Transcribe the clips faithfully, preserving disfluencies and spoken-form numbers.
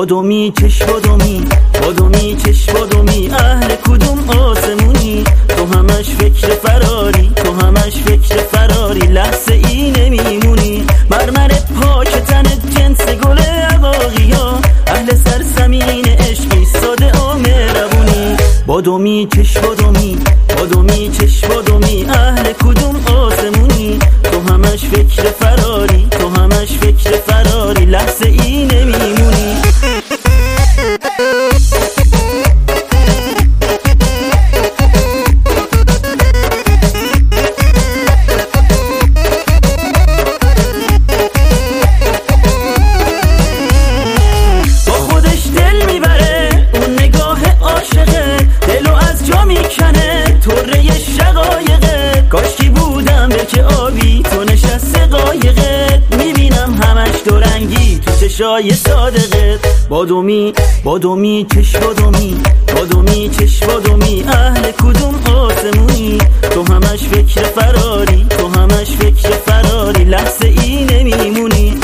بادومی چش بادومی بادومی چش بادومی اهل کدوم آسمونی؟ تو همش فکر فراری تو همش فکر فراری لحظه ای نمیمونی. مرمر پاک تنت جنس گل عقاقیا اهل سرزمین عشقی ساده و مهربونی. بادومی چش بادومی بادومی چش بادومی اهل کدوم آسمونی؟ تو همش فکر فراری تو همش فکر فراری لحظه ای نمیمونی. با خودش دل میبره اون نگاه عاشقه، دلو از جا میکنه طره شقایقه. کاشکی بودم به که آبی تو نشسته قایقه، میبینم همش دورنگی تو چشای صادقت. بادومی بادومی چش بادومی بادومی چش بادومی اهل کدوم آسمونی؟ تو همش فکر فراری تو همش فکر فراری لحظه ای نمیمونی.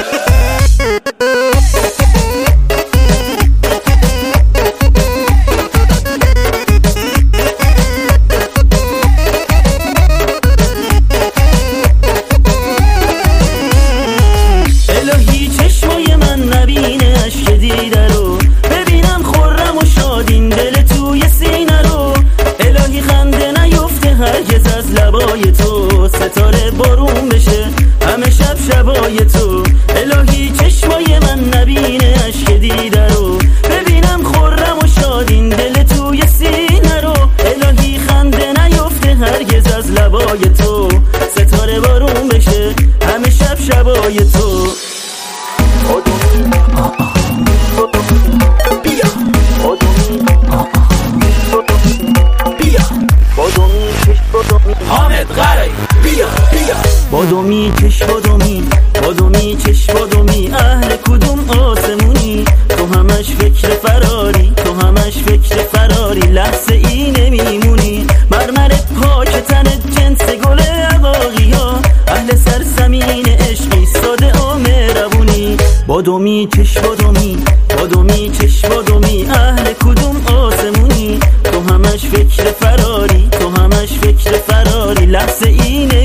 الهی چشمای من نبینه اشک دیده رو، ببینم خرم و شادین دل توی سینه رو. الهی خنده نیفته هرگز از لبای تو، ستاره بارون بشه همه شب شبای تو. الهی چشمای من نبینه اشک دیده رو، ببینم خرم و شادین دل توی سینه رو. الهی خنده نیفته هرگز از لبای تو، ستاره بارون بشه همه شب شبای تو. حامد غری بیا بیا. بادومی چش بادومی بادومی چش بادومی اهل کدوم آسمونی؟ تو همش فکر فراری تو همش فکر فراری لحظه ای نمیمونی. مرمر پاک تنت جنس گل عقاقیا اهل سرزمین عشقی ساده و مهربونی. بادومی چش بادومی بادومی چش بادومی اهل کدوم آسمونی؟ تو همش فکر فراری تو همش فکر فراری لحظه ای